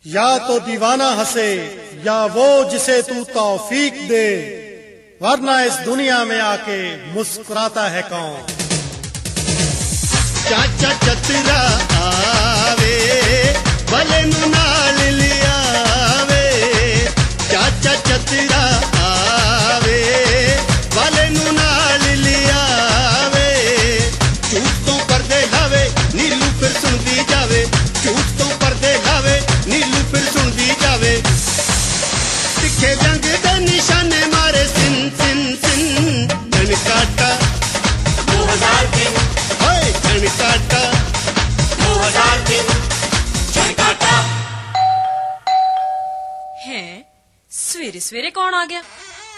या तो दीवाना हंसे या वो जिसे तू तौफीक दे, वरना इस दुनिया में आके मुस्कुराता है कौन। चाचा चतरा आवे भले नू नाल लियावे, चाचा चतरा आवे भले नू नाल लियावे, झूठ तो पर्दे लावे नीलू फिर सुनदी जावे, झूठ तो पर्दे लावे नीलू फिर सुनदी जावे, तिखे जंग दे निशाने मारे सिन सिन सिन, धन काटा 2000 दिन, होए धन काटा 2000 दिन, धन काटा। है सवेरे सवेरे कौन आ गया?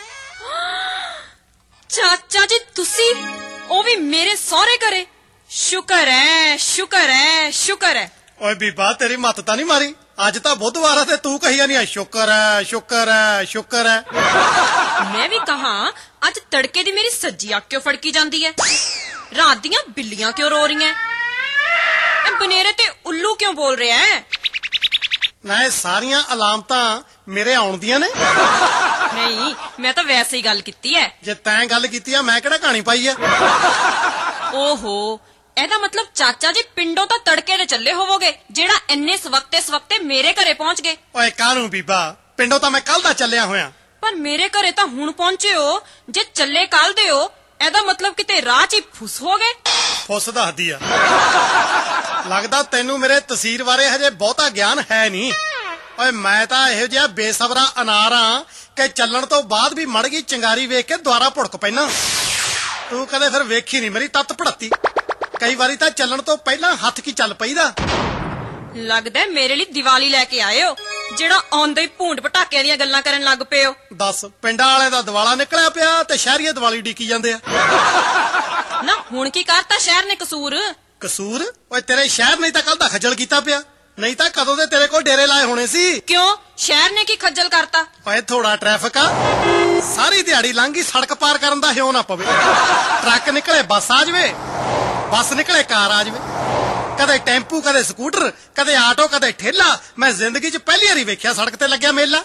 चाचा जी तुसी, ओ भी मेरे सौरे करे। शुक्र है शुक्र है शुक्र है। ओए बीबा तेरी मत तां नहीं मारी, अज तां बुधवार है ते तू कही जानी है शुक्र है शुक्र है शुक्र है। मैं भी कहा अज तड़के दी मेरी सज्जी अख क्यों फड़की जांदी है, रात दियां बिल्लियां क्यों रो रही हैं, बनेरे ते उल्लू क्यों बोल रहे हैं? ना ये सारियां अलामतां मेरे आउण दियां ने। नहीं मैं तो वैसे ही गल कीती है। जे तैं गल कीती है मैं किहड़ा कहानी पाई है। ओहो ਇਹਦਾ ਮਤਲਬ ਚਾਚਾ ਜੀ ਪਿੰਡੋਂ ਤਾਂ ਤੜਕੇ ਦੇ ਚੱਲੇ ਹੋਵੋਗੇ ਜਿਹੜਾ ਇੰਨੇ ਸਵਖਤੇ ਮੇਰੇ ਘਰੇ ਪਹੁੰਚ ਗਏ। ਓਏ ਕਾਹਨੂੰ ਬੀਬਾ, ਪਿੰਡੋਂ ਤਾਂ ਮੈਂ ਕੱਲ ਦਾ ਚੱਲਿਆ ਹੋਇਆ। ਪਰ ਮੇਰੇ ਘਰੇ ਤਾਂ ਹੁਣ ਪਹੁੰਚੇ ਹੋ, ਜੇ ਚੱਲੇ ਕੱਲ ਦੇ ਹੋ ਇਹਦਾ ਮਤਲਬ ਕਿਤੇ ਰਾਹ 'ਚ ਹੀ ਫੁੱਸ ਹੋ ਗਏ। ਫੁੱਸ ਦੱਸਦੀ ਆ। ਲੱਗਦਾ ਤੈਨੂੰ ਮੇਰੇ ਤਸੀਰ ਬਾਰੇ ਹਜੇ ਬਹੁਤਾ ਗਿਆਨ ਹੈ ਨਹੀਂ। ਓਏ ਮੈਂ ਤਾਂ ਇਹੋ ਜਿਹਾ ਬੇਸਬਰਾ ਅਨਾਰ ਆ ਕਿ ਚੱਲਣ ਤੋਂ ਬਾਅਦ ਵੀ ਮੜ ਗਈ ਚਿੰਗਾਰੀ ਵੇਖ ਕੇ ਦੁਆਰਾ ਭੁੜਕ ਪੈਣਾ। ਤੂੰ ਕਦੇ ਫਿਰ ਵੇਖੀ ਨਹੀਂ ਮੇਰੀ ਤੱਤ ਭੜਤੀ। ਕਈ ਵਾਰੀ ਤਾਂ ਚੱਲਣ ਤੋਂ ਪਹਿਲਾਂ ਹੱਥ ਕੀ ਚੱਲ ਪਈਦਾ। ਲੱਗਦਾ ਮੇਰੇ ਲਈ ਦੀਵਾਲੀ ਲੈ ਕੇ ਆਏ ਹੋ ਜਿਹੜਾ ਆਉਂਦੇ ਹੀ ਭੂੰਡ ਪਟਾਕਿਆਂ ਦੀਆਂ ਗੱਲਾਂ ਕਰਨ ਲੱਗ ਪਏ ਹੋ। ਦੱਸ ਪਿੰਡਾਂ ਵਾਲੇ ਦਾ ਦਿਵਾਲਾ ਨਿਕਲਿਆ ਪਿਆ ਤੇ ਸ਼ਹਿਰੀਏ ਦੀਵਾਲੀ ਡੀਕੀ ਜਾਂਦੇ ਆ। ਨਾ ਹੁਣ ਕੀ ਕਰਤਾ ਸ਼ਹਿਰ ਨੇ ਕਸੂਰ? ਕਸੂਰ? ਓਏ ਤੇਰੇ ਸ਼ਹਿਰ ਨੇ ਤਾਂ ਕੱਲ ਦਾ ਖੱਜਲ ਕੀਤਾ ਪਿਆ, ਨਹੀਂ ਤਾਂ ਕਦੋਂ ਦੇ ਤੇਰੇ ਕੋਲ ਡੇਰੇ ਲਾਏ ਹੋਣੇ ਸੀ। ਕਿਉਂ ਸ਼ਹਿਰ ਨੇ ਕੀ ਖੱਜਲ ਕਰਤਾ? ਓਏ ਥੋੜਾ ਟ੍ਰੈਫਿਕ ਆ, ਸਾਰੀ ਦਿਹਾੜੀ ਲੰਘੀ ਸੜਕ ਪਾਰ ਕਰਨ ਦਾ ਹਿਉ ਨਾ ਪਵੇ। ਟਰੱਕ ਨਿਕਲੇ ਬੱਸ ਆ ਜਾਵੇ, ਬੱਸ ਨਿਕਲੇ ਕਾਰ ਆ ਜਾਵੇ, ਕਦੇ ਟੈਂਪੂ ਕਦੇ ਸਕੂਟਰ ਕਦੇ ਆਟੋ ਕਦੇ ਠੇਲਾ। ਮੈਂ ਜ਼ਿੰਦਗੀ 'ਚ ਪਹਿਲੀ ਵਾਰੀ ਵੇਖਿਆ ਸੜਕ ਤੇ ਲੱਗਿਆ ਮੇਲਾ।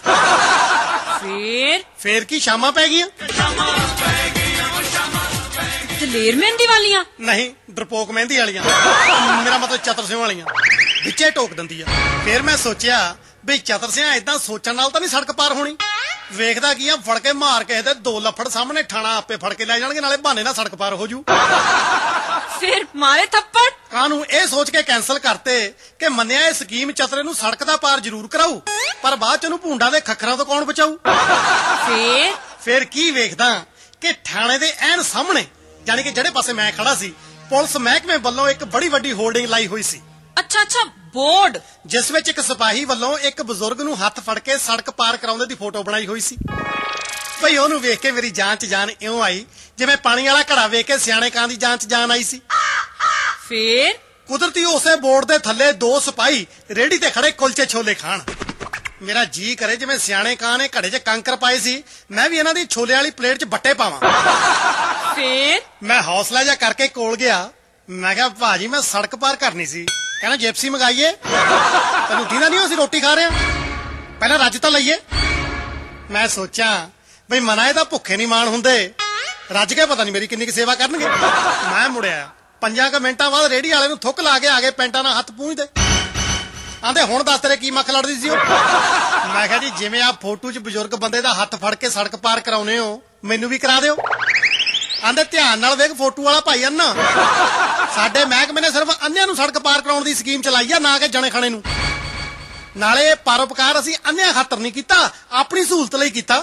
ਫੇਰ ਕੀ ਸ਼ਾਮਾਂ ਪੈ ਗਈਆਂ। ਦਲੇਰ ਮਹਿੰਦੀ ਵਾਲੀਆਂ? ਨਹੀਂ ਡਰਪੋਕ ਮਹਿੰਦੀ ਵਾਲੀਆਂ, ਮੇਰਾ ਮਤਲਬ ਚਤਰ ਸਿੰਘ ਵਾਲੀਆਂ। ਵਿੱਚੇ ਟੋਕ ਦਿੰਦੀ ਆ। ਫੇਰ ਮੈਂ ਸੋਚਿਆ ਵੀ ਚਤਰ ਸਿੰਘ ਏਦਾਂ ਸੋਚਣ ਨਾਲ ਤਾਂ ਨਹੀਂ ਸੜਕ ਪਾਰ ਹੋਣੀ। ਵੇਖਦਾ ਕੀ ਆ, ਫੜ ਕੇ ਮਾਰ ਕੇ ਤੇ 2 ਲੱਫੜ ਸਾਹਮਣੇ ਠਾਣਾ ਆਪੇ ਫੜ ਕੇ ਲੈ ਜਾਣਗੇ, ਨਾਲੇ ਬਹਾਨੇ ਨਾਲ ਸੜਕ ਪਾਰ ਹੋ ਜੂ। ਫਿਰ ਮਾਰੇ ਥੱਪੜ? ਕਾਹਨੂੰ ਇਹ ਸੋਚ ਕੇ ਕੈਂਸਲ ਕਰਤੇ ਕਿ ਮੰਨਿਆ ਇਹ ਸਕੀਮ ਚਤਰੇ ਨੂੰ ਸੜਕ ਦਾ ਪਾਰ ਜ਼ਰੂਰ ਕਰਾਊ, ਪਰ ਬਾਅਦ ਚ ਉਹਨੂੰ ਭੂੰਡਾਂ ਦੇ ਖੱਖਰਾਂ ਤੋਂ ਕੌਣ ਬਚਾਊ। ਫੇਰ ਕੀ ਵੇਖਦਾ ਕਿ ਥਾਣੇ ਦੇ ਐਨ ਸਾਹਮਣੇ, ਯਾਨੀ ਕਿ ਜਿਹੜੇ ਪਾਸੇ ਮੈਂ ਖੜਾ ਸੀ, ਪੁਲਿਸ ਮਹਿਕਮੇ ਵੱਲੋਂ ਇੱਕ ਬੜੀ ਵੱਡੀ ਹੋਰਡਿੰਗ ਲਾਈ ਹੋਈ ਸੀ। ਅੱਛਾ ਅੱਛਾ ਬੋਰਡ, ਜਿਸ ਵਿੱਚ ਇੱਕ ਸਿਪਾਹੀ ਵੱਲੋਂ ਇੱਕ ਬਜ਼ੁਰਗ ਨੂੰ ਹੱਥ ਫੜ ਕੇ ਸੜਕ ਪਾਰ ਕਰਾਉਂਦੇ ਦੀ ਫੋਟੋ ਬਣਾਈ ਹੋਈ ਸੀ। ਭਈ ਉਹਨੂੰ ਵੇਖ ਕੇ ਮੇਰੀ ਜਾਨ 'ਚ ਜਾਨ ਇਉਂ ਆਈ ਜਿਵੇਂ ਪਾਣੀ ਵਾਲਾ ਘੜਾ ਵੇਖ ਕੇ ਸਿਆਣੇ ਕਾਂ ਦੀ ਜਾਨ 'ਚ ਜਾਨ ਆਈ ਸੀ। ਫੇਰ ਕੁਦਰਤੀ ਉਸੇ ਬੋਰਡ ਦੇ ਥੱਲੇ 2 ਸਿਪਾਹੀ ਰੇੜੀ ਤੇ ਖੜੇ ਕੁਲਚੇ ਛੋਲੇ ਖਾਣ। ਮੇਰਾ ਜੀ ਕਰੇ ਜਿਵੇਂ ਸਿਆਣੇ ਕਾਂ ਨੇ ਘੜੇ 'ਚ ਕੰਕਰ ਪਾਏ ਸੀ, ਮੈਂ ਵੀ ਇਹਨਾਂ ਦੀ ਛੋਲੇ ਵਾਲੀ ਪਲੇਟ 'ਚ ਬੱਟੇ ਪਾਵਾਂ। ਫੇਰ ਮੈਂ ਹੌਸਲਾ ਜਿਹਾ ਕਰਕੇ ਕੋਲ ਗਿਆ। ਮੈਂ ਕਿਹਾ ਭਾਜੀ ਮੈਂ ਸੜਕ ਪਾਰ ਕਰਨੀ ਸੀ। ਕਹਿੰਦਾ ਜਿਪਸੀ ਮੰਗਾਈਏ। ਤੈਨੂੰ ਦੀਨਾ ਨਹੀਂ ਅਸੀਂ ਰੋਟੀ ਖਾ ਰਹੇ ਆ, ਪਹਿਲਾਂ ਰੱਜ ਤਾਂ ਲਈਏ। ਮੈਂ ਸੋਚਾਂ ਬਈ ਮਨਾ ਇਹਦਾ ਭੁੱਖੇ ਨਹੀਂ ਮਾਣ ਹੁੰਦੇ, ਰੱਜ ਕੇ ਪਤਾ ਨਹੀਂ ਮੇਰੀ ਕਿੰਨੀ ਕੁ ਸੇਵਾ ਕਰਨਗੇ। ਮੈਂ ਮੁੜਿਆ 5 ਮਿੰਟਾਂ ਬਾਅਦ ਰੇੜੀ ਵਾਲੇ ਨੂੰ ਥੁੱਕ ਲਾ ਕੇ ਆ ਗਏ, ਪੈਂਟਾਂ ਨਾਲ ਹੱਥ ਪੂੰਝਦੇ। ਆਂਦੇ ਹੁਣ ਦੱਸ ਤੇਰੇ ਕੀ ਮੱਖ ਲੜਦੀ ਸੀ ਉਹ। ਮੈਂ ਕਿਹਾ ਜੀ ਜਿਵੇਂ ਆ ਫੋਟੋ 'ਚ ਬਜ਼ੁਰਗ ਬੰਦੇ ਦਾ ਹੱਥ ਫੜ ਕੇ ਸੜਕ ਪਾਰ ਕਰਾਉਨੇ ਹੋ, ਮੈਨੂੰ ਵੀ ਕਰਾ ਦਿਓ। ਆਂਦੇ ਧਿਆਨ ਨਾਲ ਵੇਖ ਫੋਟੋ ਵਾਲਾ ਭਾਈ ਅੰਨਾ, ਸਾਡੇ ਮਹਿਕਮੇ ਨੇ ਸਿਰਫ ਅੰਨਿਆਂ ਨੂੰ ਸੜਕ ਪਾਰ ਕਰਾਉਣ ਦੀ ਸਕੀਮ ਚਲਾਈ ਆ, ਨਾ ਕਿ ਜਣੇ ਖਾਣੇ ਨੂੰ। ਨਾਲੇ ਪਰਉਪਕਾਰ ਅਸੀਂ ਅੰਨਿਆਂ ਖਾਤਰ ਨਹੀਂ ਕੀਤਾ, ਆਪਣੀ ਸਹੂਲਤ ਲਈ ਕੀਤਾ।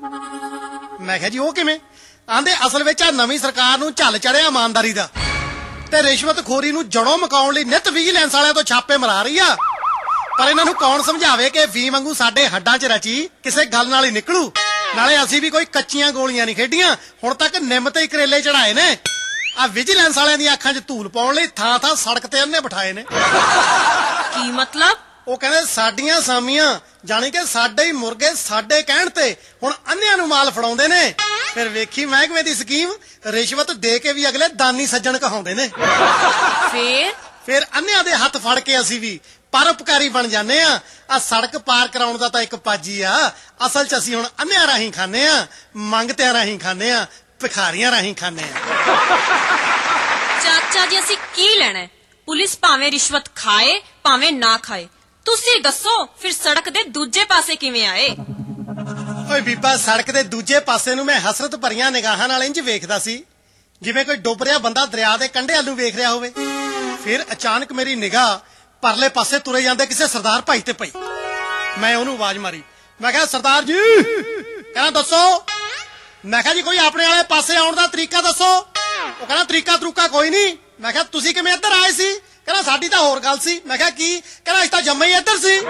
ਮੈਂ ਕਿਹਾ ਜੀ ਉਹ ਕਿਵੇਂ? ਆਂਦੇ ਅਸਲ ਵਿੱਚ ਆ ਨਵੀਂ ਸਰਕਾਰ ਨੂੰ ਝੱਲ ਚੜਿਆ ਇਮਾਨਦਾਰੀ ਦਾ, ਤੇ ਰਿਸ਼ਵਤਖੋਰੀ ਨੂੰ ਜੜੋਂ ਮਕਾਉਣ ਲਈ ਨਿਤ ਵਿਜੀਲੈਂਸ ਵਾਲਿਆਂ ਤੋਂ ਛਾਪੇ ਮਰਾ ਰਹੀ ਆ। ਪਰ ਇਹਨਾਂ ਨੂੰ ਕੌਣ ਸਮਝਾਵੇ ਕਿ ਫੀਮ ਵਾਂਗੂ ਸਾਡੇ ਹੱਡਾਂ 'ਚ ਰਚੀ ਕਿਸੇ ਗੱਲ ਨਾਲ ਹੀ ਨਿਕਲੂ। ਨਾਲੇ ਅਸੀਂ ਵੀ ਕੋਈ ਕੱਚੀਆਂ ਗੋਲੀਆਂ ਨਹੀਂ ਖੇਡੀਆਂ, ਹੁਣ ਤੱਕ ਨਿੰਮ ਤੇ ਕਰੇਲੇ ਚੜਾਏ ਨੇ। ਆ ਵਿਜੀਲੈਂਸ ਵਾਲਿਆਂ ਦੀਆਂ ਅੱਖਾਂ 'ਚ ਧੂਲ ਪਾਉਣ ਲਈ ਥਾਂ ਥਾਂ ਸੜਕ ਤੇ ਇਹਨੇ ਬਿਠਾਏ ਨੇ। ਕੀ ਮਤਲਬ? ਉਹ ਕਹਿੰਦੇ ਸਾਡੀਆਂ ਸਾਮੀਆਂ, ਜਾਣੀ ਕਿ ਸਾਡੇ ਹੀ ਮੁਰਗੇ ਸਾਡੇ ਕਹਿਣ ਤੇ ਹੁਣ ਅੰਨਿਆਂ ਨੂੰ ਮਾਲ ਫੜਾਉਂਦੇ ਨੇ। ਫਿਰ ਵੇਖੀ ਮਹਿਕਮੇ ਦੀ ਸਕੀਮ, ਰਿਸ਼ਵਤ ਦੇ ਕੇ ਵੀ ਅਗਲੇ ਦਾਨੀ ਸੱਜਣ ਕਹਾਉਂਦੇ ਨੇ। ਫੇਰ ਫਿਰ ਅੰਨਿਆਂ ਦੇ ਹੱਥ ਫੜ ਕੇ ਅਸੀਂ ਵੀ ਪਰਉਪਕਾਰੀ ਬਣ ਜਾਂਦੇ ਆ ਸੜਕ ਪਾਰ ਕਰਾਉਣ ਦਾ ਤਾਂ ਇੱਕ ਪਾਜੀ ਆ ਅਸਲ 'ਚ ਅਸੀਂ ਹੁਣ ਅੰਨਿਆਂ ਰਾਹੀਂ ਖਾਂਦੇ ਆ ਮੰਗਤਿਆਂ ਰਾਹੀਂ ਖਾਂਦੇ ਆ ਭਿਖਾਰੀਆਂ ਰਾਹੀਂ ਖਾਂਦੇ ਆ ਚਾਚਾ ਜੀ ਅਸੀਂ ਕੀ ਲੈਣਾ ਹੈ? ਪੁਲਿਸ ਭਾਵੇਂ ਰਿਸ਼ਵਤ ਖਾਏ ਭਾਵੇਂ ਨਾ ਖਾਏ ਤੁਸੀਂ ਦੱਸੋ ਫਿਰ ਸੜਕ ਦੇ ਦੂਜੇ ਪਾਸੇ ਕਿਵੇਂ ਆਏ? ਓਏ ਬੀਬਾ ਸੜਕ ਦੇ ਦੂਜੇ ਪਾਸੇ ਨੂੰ ਮੈਂ ਹਸਰਤ ਭਰੀਆਂ ਨਿਗਾਹਾਂ ਨਾਲ ਇੰਜ ਵੇਖਦਾ ਸੀ ਜਿਵੇਂ ਕੋਈ ਡੁੱਬ ਰਿਹਾ ਬੰਦਾ ਦਰਿਆ ਦੇ ਕੰਢੇ ਵੱਲ ਨੂੰ ਵੇਖ ਰਿਹਾ ਹੋਵੇ ਫਿਰ ਅਚਾਨਕ ਮੇਰੀ ਨਿਗਾਹ ਪਰਲੇ ਪਾਸੇ ਤੁਰੇ ਜਾਂਦੇ ਕਿਸੇ ਸਰਦਾਰ ਭਾਈ ਤੇ ਪਈ ਮੈਂ ਉਹਨੂੰ ਆਵਾਜ਼ ਮਾਰੀ ਮੈਂ ਕਿਹਾ ਸਰਦਾਰ ਜੀ ਕਹਿੰਦਾ ਦੱਸੋ ਮੈਂ ਕਿਹਾ ਜੀ ਕੋਈ ਆਪਣੇ ਵਾਲੇ ਪਾਸੇ ਆਉਣ ਦਾ ਤਰੀਕਾ ਦੱਸੋ ਉਹ ਕਹਿੰਦਾ ਤਰੀਕਾ ਕੋਈ ਨਹੀਂ ਮੈਂ ਕਿਹਾ ਤੁਸੀਂ ਕਿਵੇਂ ਇੱਧਰ ਆਏ ਸੀ ਕਹਿੰਦਾ ਸਾਡੀ ਤਾਂ ਹੋਰ ਗੱਲ ਸੀ ਮੈਂ ਕਿਹਾ ਕੀ ਕਹਿੰਦਾ ਅਸੀਂ ਤਾਂ ਜੰਮੇ ਹੀ ਇੱਧਰ ਸੀ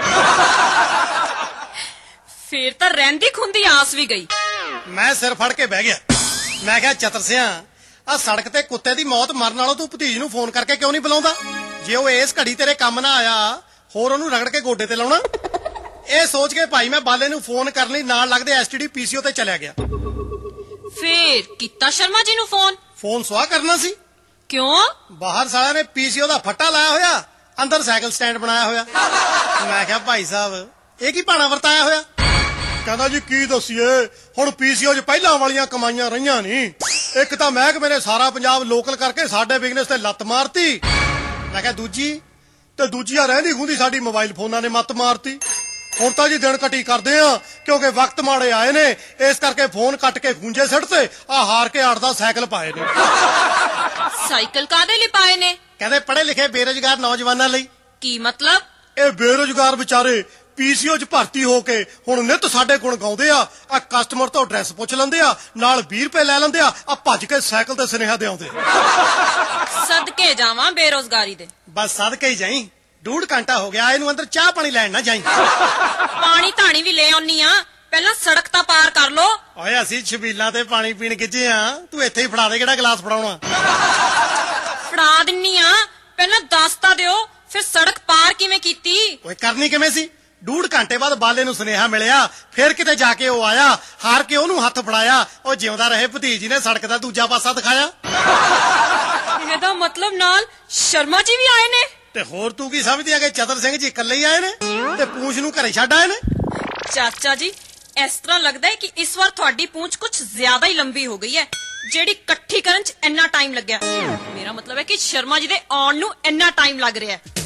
ਫਿਰ ਤਾਂ ਰਹਿੰਦੀ ਖੁੰਦੀ ਆਸ ਵੀ ਗਈ ਮੈਂ ਸਿਰ ਫੜ ਕੇ ਬਹਿ ਗਿਆ ਮੈਂ ਕਿਹਾ ਚਤਰ ਸਿਆਂ ਆ ਸੜਕ ਤੇ ਕੁੱਤੇ ਦੀ ਮੌਤ ਮਰਨ ਨਾਲੋਂ ਤੂੰ ਭਤੀਜ ਨੂੰ ਫੋਨ ਕਰਕੇ ਕਿਉਂ ਨਹੀਂ ਬੁਲਾਉਂਦਾ ਜੇ ਉਹ ਇਸ ਘੜੀ ਤੇਰੇ ਕੰਮ ਨਾ ਆਇਆ ਹੋਰ ਉਹਨੂੰ ਰਗੜ ਕੇ ਗੋਡੇ ਤੇ ਲਾਉਣਾ ਇਹ ਸੋਚ ਕੇ ਭਾਈ ਮੈਂ ਬਾਲੇ ਨੂੰ ਫੋਨ ਕਰਨ ਲਈ ਨਾਲ ਲੱਗਦੇ ਐਸਟੀਡੀ ਪੀਸੀਓ ਤੇ ਚਲਿਆ ਗਿਆ ਫਿਰ ਕੀਤਾ ਸ਼ਰਮਾ ਜੀ ਨੂੰ ਫੋਨ ਸਵਾਹ ਕਰਨਾ ਸੀ ਕਿਉਂ? ਬਾਹਰ ਸਾਲਿਆਂ ਨੇ ਪੀਸੀਓ ਦਾ ਫੱਟਾ ਲਾਇਆ ਹੋਇਆ ਅੰਦਰ ਸਾਈਕਲ ਸਟੈਂਡ ਬਣਾਇਆ ਹੋਇਆ ਮੈਂ ਕਿਹਾ ਭਾਈ ਸਾਹਿਬ ਇਹ ਕੀ ਭਾਣਾ ਵਰਤਾਇਆ ਹੋਇਆ ਕਹਿੰਦਾ ਜੀ ਕੀ ਦੱਸੀਏ ਹੁਣ ਪੀਸੀਓ 'ਚ ਪਹਿਲਾਂ ਵਾਲੀਆਂ ਕਮਾਈਆਂ ਰਹੀਆਂ ਨਹੀਂ ਇੱਕ ਤਾਂ ਮਹਿਕਮੇ ਨੇ ਸਾਰਾ ਪੰਜਾਬ ਲੋਕਲ ਕਰਕੇ ਸਾਡੇ ਬਿਜ਼ਨਸ ਤੇ ਲੱਤ ਮਾਰਤੀ ਮੈਂ ਕਿਹਾ ਦੂਜੀ ਆ ਰਹਿੰਦੀ ਖੁੰਦੀ ਸਾਡੀ ਮੋਬਾਈਲ ਫੋਨਾਂ ਨੇ ਮੱਤ ਮਾਰਤੀ ਹੁਣ ਤਾਂ ਜੀ ਦਿਨ ਘਟੀ ਕਰਦੇ ਆ ਕਿਉਂਕਿ ਵਕਤ ਮਾੜੇ ਆਏ ਨੇ ਇਸ ਕਰਕੇ ਫੋਨ ਕੱਟ ਕੇ ਖੂੰਜੇ ਸਿੱਟਤੇ ਆ ਹਾਰ ਕੇ 8 ਦਾ ਸਾਈਕਲ ਪਾਏ ਨੇ ਸਾਈਕਲ ਕਾਦੇ ਲਈ ਪਾਏ ਨੇ? ਕਹਿੰਦੇ ਪੜ੍ਹੇ ਲਿਖੇ ਬੇਰੁਜ਼ਗਾਰ ਨੌਜਵਾਨਾਂ ਲਈ ਕੀ ਮਤਲਬ? ਇਹ ਬੇਰੁਜ਼ਗਾਰ ਵਿਚਾਰੇ ਪੀਸੀਓ 'ਚ ਭਰਤੀ ਹੋ ਕੇ ਹੁਣ ਨਿੱਤ ਸਾਡੇ ਗੁਣ ਗਾਉਂਦੇ ਆ ਕਸਟਮਰ ਤੋਂ ਐਡਰੈਸ ਪੁੱਛ ਲੈਂਦੇ ਆ ਨਾਲ 20 ਰੁਪਏ ਲੈ ਲੈਂਦੇ ਆ ਭੱਜ ਕੇ ਸਾਈਕਲ ਤੇ ਸੁਨੇਹਾ ਦੇ ਆਉਂਦੇ ਸਦਕੇ ਜਾਵਾਂ ਬੇਰੋਜ਼ਗਾਰੀ ਦੇ ਬਸ ਸਦਕੇ ਹੀ ਜਾਈ 1.5 ਘੰਟਾ ਹੋ ਗਿਆ ਇਹਨੂੰ ਅੰਦਰ ਚਾਹ ਪਾਣੀ ਲੈਣ ਨਾ ਜਾਈ ਪਾਣੀ ਧਾਣੀ ਵੀ ਲੈ ਆਉਣੀ ਆ ਪਹਿਲਾਂ ਸੜਕ ਤਾਂ ਪਾਰ ਕਰ ਲੋ ਓਏ ਅਸੀਂ ਛਬੀਲਾਂ ਤੇ ਪਾਣੀ ਪੀਣ ਗਿੱਜੇ ਆ ਤੂੰ ਇੱਥੇ ਹੀ ਫੜਾ ਦੇ ਕਿਹੜਾ ਗਲਾਸ ਫੜਾਉਣਾ ਫੜਾ ਦਿੰਨੀ ਆ ਪਹਿਲਾਂ ਦੱਸ ਤਾਂ ਦਿਓ ਫਿਰ ਸੜਕ ਪਾਰ ਕਿਵੇਂ ਕੀਤੀ? ਓਏ ਕਰਨੀ ਕਿਵੇਂ ਸੀ 1.5 ਘੰਟੇ ਬਾਅਦ ਬਾਲੇ ਨੂੰ ਸੁਨੇਹਾ ਮਿਲਿਆ ਫਿਰ ਕਿਤੇ ਜਾ ਕੇ ਉਹ ਆਇਆ ਹਾਰ ਕੇ ਉਹਨੂੰ ਹੱਥ ਫੜਾਇਆ ਉਹ ਜਿਉਂਦਾ ਰਹੇ ਭਤੀਜੀ ਨੇ ਸੜਕ ਦਾ ਦੂਜਾ ਪਾਸਾ ਦਿਖਾਇਆ ਇਹਦਾ ਮਤਲਬ ਨਾਲ ਸ਼ਰਮਾ ਜੀ ਵੀ ਆਏ ਨੇ ਤੇ ਹੋਰ ਤੂੰ ਕੀ ਸਮਝਦੀ ਆ ਕਿ ਚਤਰ ਸਿੰਘ ਜੀ ਇਕੱਲੇ ਹੀ ਆਏ ਨੇ ਤੇ ਪੂੰਛ ਨੂੰ ਘਰੇ ਛੱਡ ਆਏ ਨੇ ਚਾਚਾ ਜੀ ਇਸ ਤਰ੍ਹਾਂ ਲੱਗਦਾ ਹੈ ਕਿ ਇਸ ਵਾਰ ਤੁਹਾਡੀ ਪੂੰਛ ਕੁਝ ਜ਼ਿਆਦਾ ਹੀ ਲੰਬੀ ਹੋ ਗਈ ਹੈ ਜਿਹੜੀ ਇਕੱਠੀ ਕਰਨ 'ਚ ਇੰਨਾ ਟਾਈਮ ਲੱਗਿਆ ਮੇਰਾ ਮਤਲਬ ਹੈ ਕਿ ਸ਼ਰਮਾ ਜੀ ਦੇ ਆਉਣ ਨੂੰ ਇੰਨਾ ਟਾਈਮ ਲੱਗ ਰਿਹਾ ਹੈ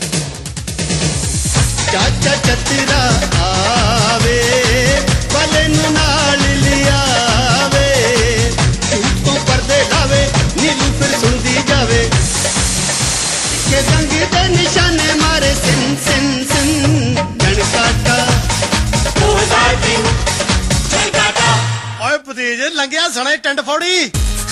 ਚਾਚਾ ਚਤਰਾ ਆਵੇ ਬਲੇ ਨੂੰ ਨਾਲ ਲਿਆਵੇ ਝੂਠ ਤੋਂ ਪਰਦੇ ਲਾਵੇ ਨੀਲੂ ਫਿਰ ਸੁਣਦੀ ਜਾਵੇ ਕਿ ਸੰਗ ਦੇ ਨਿਸ਼ਾਨੇ ਮਾਰੇ ਸਿੰ ਸਿੰ ਸਿੰ ਗਣ ਕਾਟਾ ਉਹ ਸਾਡੀ ਚਲ ਕਾਟਾ ਓਏ ਭਤੀਜ ਲੰਘਿਆ ਸਣੇ ਟੰਡ ਫੌੜੀ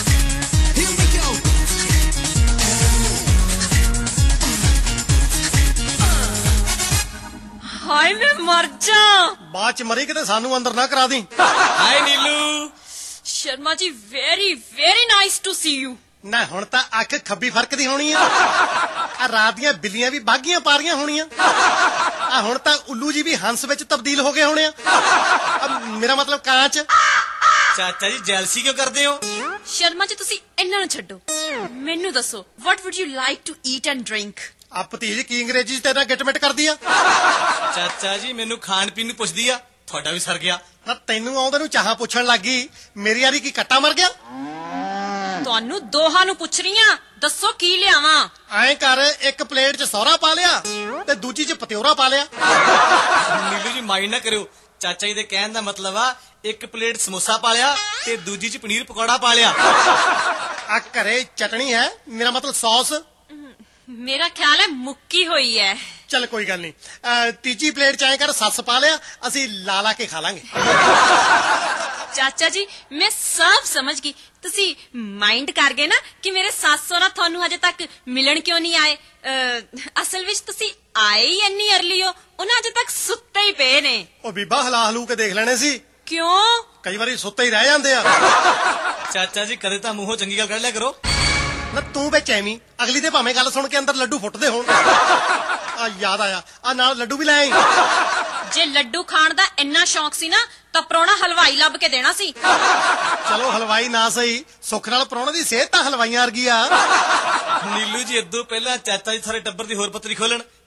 ਹਾਏ ਮੈਂ ਮਰ ਜਾ ਬਾਅਦ ਚ ਮਰੀ ਕਿਤੇ ਸਾਨੂੰ ਅੰਦਰ ਨਾ ਕਰਾ ਦੀ ਹਾਏ Neelu Sharma ji very very nice to see you ਨਾ ਹੁਣ ਤਾਂ ਅੱਖ ਖੱਬੀ ਫਰਕਦੀ ਹੋਣੀ ਆ ਰਾਤ ਦੀਆਂ ਬਿੱਲੀਆਂ ਵੀ ਬਾਗੀਆਂ ਪਾ ਰਹੀਆਂ ਹੋਣੀਆਂ ਹੁਣ ਤਾਂ ਉੱਲੂ ਜੀ ਵੀ ਹੰਸ ਵਿੱਚ ਤਬਦੀਲ ਹੋ ਗਏ ਹੋਣੇ ਆ ਮੇਰਾ ਮਤਲਬ ਕਾਂਚ ਚਾਚਾ ਜੀ ਜੈਲਸੀ ਕਿਉਂ ਕਰਦੇ ਹੋ? ਸ਼ਰਮਾ ਜੀ ਤੁਸੀਂ ਇਹਨਾਂ ਨੂੰ ਛੱਡੋ ਮੈਨੂੰ ਦੱਸੋ what would you like to eat and drink? ਆ ਭਤੀਜ ਕੀ ਅੰਗਰੇਜ਼ੀ ਚ ਤੇਰਾ ਗਿਟਮਿਟ ਕਰਦੀ ਆ ਚਾਚਾ ਜੀ ਮੈਨੂੰ ਖਾਣ ਪੀਣ ਨੂੰ ਪੁੱਛਦੀ ਆ ਤੁਹਾਡਾ ਵੀ ਸਰ ਗਿਆ ਨਾ ਤੈਨੂੰ ਆਉਂਦੇ ਨੂੰ ਚਾਹਾਂ ਪੁੱਛਣ ਲੱਗੀ ਮੇਰੀ ਯਾਰੀ ਕੀ ਕੱਟਾ ਮਰ ਗਿਆ ਤੁਹਾਨੂੰ ਦੋਹਾਂ ਨੂੰ ਪੁੱਛ ਰਹੀ ਆ ਦੱਸੋ ਕੀ ਲਿਆਵਾਂ? ਐਂ ਕਰ ਇੱਕ ਪਲੇਟ 'ਚ ਸੌਰਾ ਪਾ ਲਿਆ ਤੇ ਦੂਜੀ 'ਚ ਪਤਿਉਰਾ ਪਾ ਲਿਆ ਨੀਲੂ ਜੀ ਮਾਈਂਡ ਨਾ ਕਰਿਓ ਚਾਚਾ ਜੀ ਦੇ ਕਹਿਣ ਦਾ ਮਤਲਬ ਆ ਇੱਕ ਪਲੇਟ ਸਮੋਸਾ ਪਾ ਲਿਆ ਤੇ ਦੂਜੀ 'ਚ ਪਨੀਰ ਪਕੌੜਾ ਪਾ ਲਿਆ ਆ ਘਰੇ ਚਟਣੀ ਹੈ ਮੇਰਾ ਮਤਲਬ ਸੌਸ ਮੇਰਾ ਖਿਆਲ ਹੈ ਮੁੱਕੀ ਹੋਈ ਹੈ ਚੱਲ ਕੋਈ ਗੱਲ ਨਹੀਂ ਤੀਜੀ ਪਲੇਟ 'ਚ ਐਂ ਕਰ ਸੱਸ ਪਾ ਲਿਆ ਅਸੀਂ ਲਾ ਲਾ ਕੇ ਖਾ ਲਾਂਗੇ ਚਾਚਾ ਜੀ ਮੈਂ ਸਭ ਸਮਝ ਗਈ ਤੁਸੀਂ ਮਾਈਂਡ ਕਰ ਗਏ ਨਾ ਕਿ ਮੇਰੇ ਸੱਸ ਸਹੁਰਾ ਤੁਹਾਨੂੰ ਅਜੇ ਤੱਕ ਮਿਲਣ ਕਿਉਂ ਨਹੀਂ ਆਏ ਅਸਲ ਵਿੱਚ ਤੁਸੀਂ ਆਏ ਹੀ ਇੰਨੀ ਅਰਲੀ ਹੋ ਉਹਨਾਂ ਅਜੇ ਤੱਕ ਸੁੱਤੇ ਹੀ ਪਏ ਨੇ ਉਹ ਬੀਬਾ ਹਲਾ ਹਲੂ ਕੇ ਦੇਖ ਲੈਣੇ ਸੀ ਕਿਉਂ? ਕਈ ਵਾਰੀ ਸੁੱਤੇ ਹੀ ਰਹਿ ਜਾਂਦੇ ਆ ਚਾਚਾ ਜੀ ਕਦੇ ਤਾਂ ਮੂੰਹੋਂ ਚੰਗੀ ਗੱਲ ਕੱਢ ਲਿਆ ਕਰੋ ਨਾ ਤੂੰ ਵਿੱਚ ਐਵੇਂ ਅਗਲੀ ਦੇ ਭਾਵੇਂ ਗੱਲ ਸੁਣ ਕੇ ਅੰਦਰ ਲੱਡੂ ਫੁੱਟਦੇ ਹੋਣ ਆ ਯਾਦ ਆਇਆ ਆ ਨਾਲ ਲੱਡੂ ਵੀ ਲੈ ਆਈ ਜੇ ਲੱਡੂ ਖਾਣ ਦਾ ਇੰਨਾ ਸ਼ੌਕ ਸੀ ਨਾ ਤਾਂ ਪ੍ਰਾਹੁਣਾ ਹਲਵਾਈ ਲੱਭ ਕੇ ਦੇਣਾ ਸੀ ਚਲੋ ਹਲਵਾਈ ਨਾ ਸਹੀ ਸੁੱਖ ਨਾਲ ਪ੍ਰਾਹੁਣੇ ਦੀ ਸਿਹਤ ਤਾਂ ਹਲਵਾਈਆਂ ਵਰਗੀ ਆ ਨੀਲੂ ਜੀ ਇਦੋਂ ਪਹਿਲਾਂ ਚਾਚਾ ਜੀ ਸਾਰੇ ਟੱਬਰ ਦੀ ਹੋਰ ਪੱਤਰੀ ਖੋਲਣ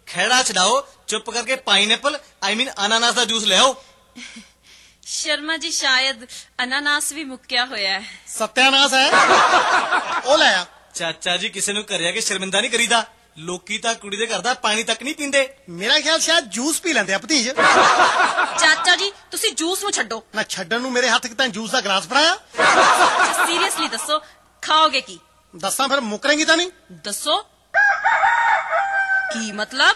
ਖਹਿੜਾ ਛਡਾਓ, ਚੁੱਪ ਕਰਕੇ ਪਾਈਨਐਪਲ ਆਈ ਮੀਨ ਅਨਾਨਾਸ ਦਾ ਜੂਸ ਲਿਆਓ। ਸ਼ਰਮਾ ਜੀ ਸ਼ਾਇਦ ਅਨਾਨਾਸ ਵੀ ਮੁੱਕਿਆ ਹੋਇਆ ਹੈ। ਸਤਿਆਨਾਸ ਹੈ ਉਹ ਲੈ ਆ। ਚਾਚਾ ਜੀ ਕਿਸੇ ਨੂੰ ਘਰੇ ਆ ਕੇ ਸ਼ਰਮਿੰਦਾ ਨਹੀਂ ਕਰੀਦਾ। ਲੋਕੀ ਤਾਂ ਕੁੜੀ ਦੇ ਘਰ ਦਾ ਪਾਣੀ ਤੱਕ ਨਹੀਂ ਪੀਂਦੇ। ਮੇਰਾ ਖਿਆਲ ਸ਼ਾਇਦ ਜੂਸ ਪੀ ਲੈਂਦੇ ਆ ਭਤੀਜ। ਚਾਚਾ ਜੀ ਤੁਸੀਂ ਜੂਸ ਨੂੰ ਛੱਡੋ। ਨਾ ਛੱਡਣ ਨੂੰ ਮੇਰੇ ਹੱਥ 'ਚ ਤਾਂ ਜੂਸ ਦਾ ਗਲਾਸ ਫੜਾਇਆ। ਸੀਰੀਅਸਲੀ ਦੱਸੋ ਖਾਓਗੇ ਕੀ? ਦੱਸਾਂ ਫਿਰ ਮੁਕਰੇਂਗੀ ਤਾਂ ਨਹੀਂ? ਦੱਸੋ ਕੀ ਮਤਲਬ?